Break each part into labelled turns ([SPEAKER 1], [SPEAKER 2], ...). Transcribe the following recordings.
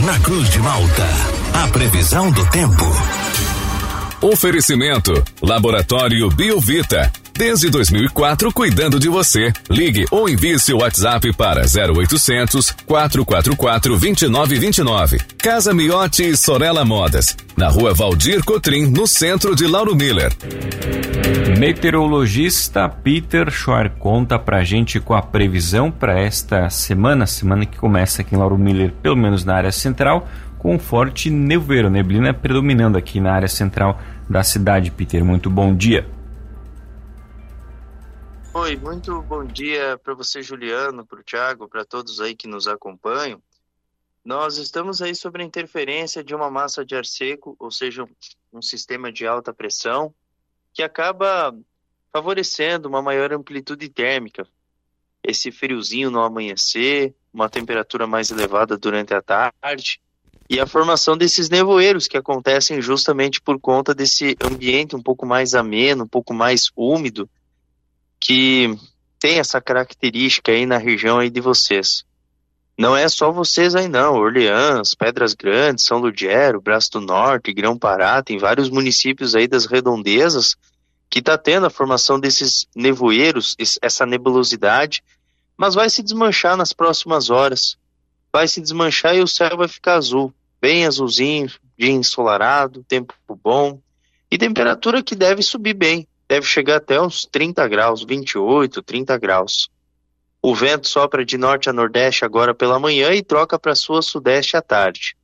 [SPEAKER 1] Na Cruz de Malta, a previsão do tempo.
[SPEAKER 2] Oferecimento Laboratório Biovita. Desde 2004, cuidando de você. Ligue ou envie seu WhatsApp para 0800 444 2929. Casa Miotti e Sorella Modas. Na Rua Valdir Cotrim, no centro de Lauro Miller.
[SPEAKER 3] Meteorologista Peter Schoer conta pra gente com a previsão para esta semana que começa aqui em Lauro Miller, pelo menos na área central, com forte nevoeiro, neblina predominando aqui na área central da cidade. Peter, muito bom dia.
[SPEAKER 4] Oi, muito bom dia para você, Juliano, para o Thiago, para todos aí que nos acompanham. Nós estamos aí sobre a interferência de uma massa de ar seco, ou seja, um sistema de alta pressão, que acaba favorecendo uma maior amplitude térmica. Esse friozinho no amanhecer, uma temperatura mais elevada durante a tarde, e a formação desses nevoeiros que acontecem justamente por conta desse ambiente um pouco mais ameno, um pouco mais úmido, que tem essa característica aí na região aí de vocês. Não é só vocês aí não, Orleans, Pedras Grandes, São Ludgero, Braço do Norte, Grão-Pará, tem vários municípios aí das redondezas que está tendo a formação desses nevoeiros, essa nebulosidade, mas vai se desmanchar nas próximas horas. Vai se desmanchar e o céu vai ficar azul, bem azulzinho, dia ensolarado, tempo bom, e temperatura que deve subir bem. Deve chegar até uns 30 graus, 28, 30 graus. O vento sopra de norte a nordeste agora pela manhã e troca para sul a sudeste à tarde.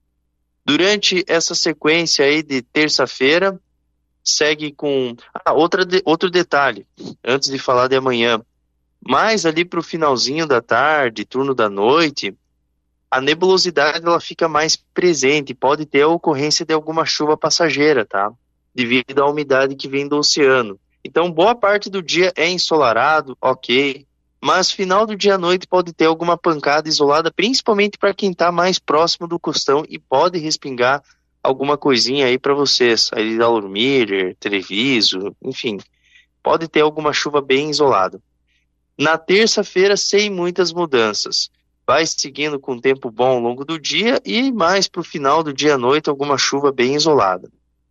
[SPEAKER 4] Durante essa sequência aí de terça-feira, segue com... outro detalhe, antes de falar de amanhã. Mais ali para o finalzinho da tarde, turno da noite, a nebulosidade ela fica mais presente, pode ter a ocorrência de alguma chuva passageira, tá? Devido à umidade que vem do oceano. Então, boa parte do dia é ensolarado, ok, mas final do dia à noite pode ter alguma pancada isolada, principalmente para quem está mais próximo do costão e pode respingar alguma coisinha aí para vocês, aí da Lauro Miller, Treviso, enfim, pode ter alguma chuva bem isolada. Na terça-feira, sem muitas mudanças. Vai seguindo com tempo bom ao longo do dia e mais para o final do dia à noite alguma chuva bem isolada.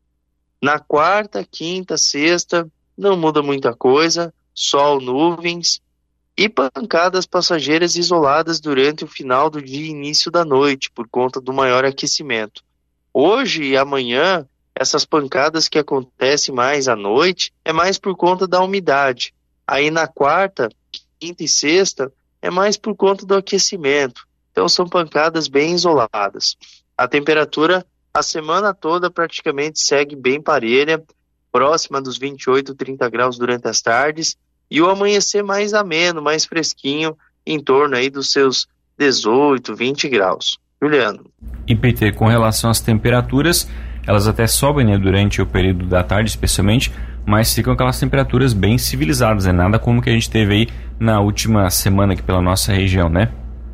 [SPEAKER 4] Na quarta, quinta, sexta, não muda muita coisa, sol, nuvens e pancadas passageiras isoladas durante o final do dia e início da noite, por conta do maior aquecimento. Hoje e amanhã, essas pancadas que acontecem mais à noite, é mais por conta da umidade. Aí na quarta, quinta e sexta, é mais por conta do aquecimento. Então são pancadas bem isoladas. A temperatura a semana toda praticamente segue bem parelha, próxima dos 28, 30 graus durante as tardes, e o amanhecer mais ameno, mais fresquinho, em torno aí dos seus 18, 20 graus. Juliano.
[SPEAKER 3] E Peter, com relação às temperaturas, elas até sobem, né, durante o período da tarde especialmente, mas ficam aquelas temperaturas bem civilizadas, né? Nada como que a gente teve aí na última semana aqui pela nossa região, né?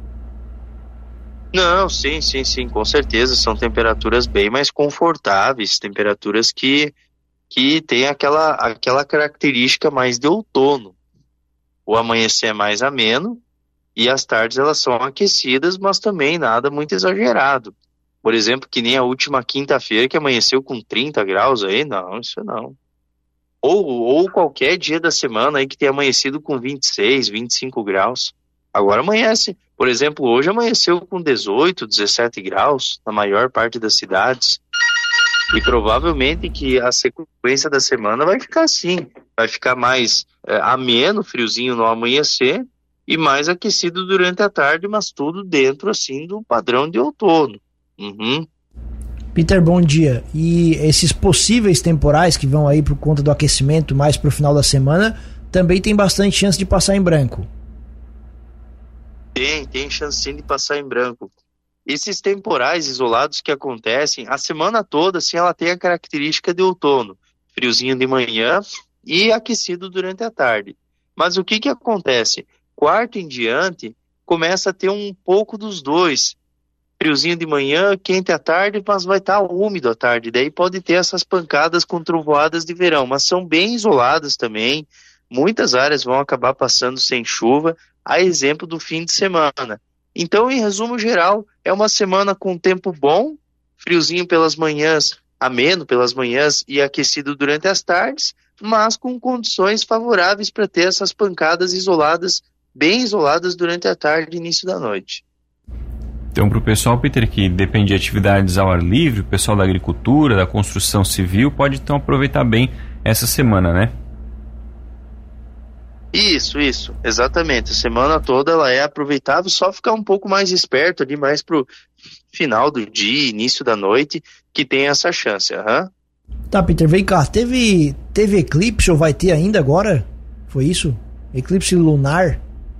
[SPEAKER 4] Não, sim, com certeza, são temperaturas bem mais confortáveis, temperaturas que tem aquela característica mais de outono. O amanhecer é mais ameno e as tardes elas são aquecidas, mas também nada muito exagerado. Por exemplo, que nem a última quinta-feira que amanheceu com 30 graus aí, não, isso não. Ou qualquer dia da semana aí que tenha amanhecido com 26, 25 graus. Agora amanhece, por exemplo, hoje amanheceu com 18, 17 graus na maior parte das cidades. E provavelmente que a sequência da semana vai ficar assim. Vai ficar mais ameno, friozinho no amanhecer e mais aquecido durante a tarde, mas tudo dentro assim do padrão de outono. Uhum.
[SPEAKER 5] Peter, bom dia. E esses possíveis temporais que vão aí por conta do aquecimento mais pro final da semana, também tem bastante chance de passar em branco.
[SPEAKER 4] Tem chance sim de passar em branco. Esses temporais isolados que acontecem, a semana toda, assim, ela tem a característica de outono. Friozinho de manhã e aquecido durante a tarde. Mas o que acontece? Quarta em diante, começa a ter um pouco dos dois. Friozinho de manhã, quente à tarde, mas vai estar úmido à tarde. Daí pode ter essas pancadas com trovoadas de verão, mas são bem isoladas também. Muitas áreas vão acabar passando sem chuva, a exemplo do fim de semana. Então, em resumo geral, é uma semana com tempo bom, friozinho pelas manhãs, ameno pelas manhãs e aquecido durante as tardes, mas com condições favoráveis para ter essas pancadas isoladas, bem isoladas durante a tarde e início da noite.
[SPEAKER 3] Então, para o pessoal, Peter, que depende de atividades ao ar livre, o pessoal da agricultura, da construção civil, pode então aproveitar bem essa semana, né?
[SPEAKER 4] Isso, exatamente. A semana toda ela é aproveitável, só ficar um pouco mais esperto ali, mais pro final do dia, início da noite, que tem essa chance,
[SPEAKER 5] Tá, Peter, vem cá, teve eclipse ou vai ter ainda agora? Foi isso? Eclipse lunar?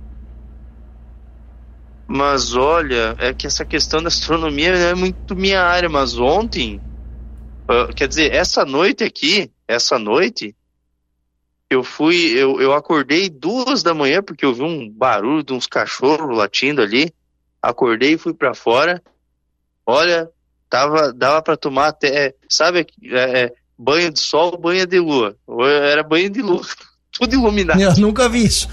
[SPEAKER 4] Mas olha, é que essa questão da astronomia não é muito minha área, mas ontem, quer dizer, essa noite, eu acordei 2 da manhã, porque eu vi um barulho de uns cachorros latindo ali, acordei e fui pra fora, olha, dava pra tomar até, sabe, banho de sol, banho de lua, era banho de lua, tudo iluminado.
[SPEAKER 5] Eu nunca vi isso,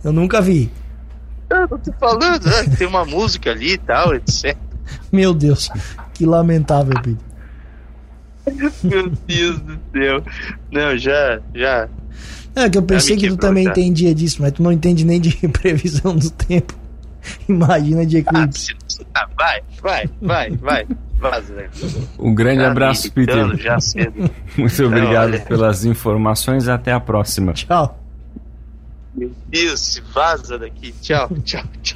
[SPEAKER 4] Eu tô falando, né, que tem uma música ali e tal, etc.
[SPEAKER 5] Meu Deus, que lamentável, Peter.
[SPEAKER 4] Meu Deus do céu. Não, já.
[SPEAKER 5] É que eu pensei que tu também entendia disso, mas tu não entende nem de previsão do tempo. Imagina de eclipse. Vai. Vaza, né?
[SPEAKER 3] Um grande abraço, Peter.
[SPEAKER 4] Já cedo.
[SPEAKER 3] Muito obrigado pelas informações. Até a próxima.
[SPEAKER 5] Tchau.
[SPEAKER 4] Meu Deus, vaza daqui. Tchau.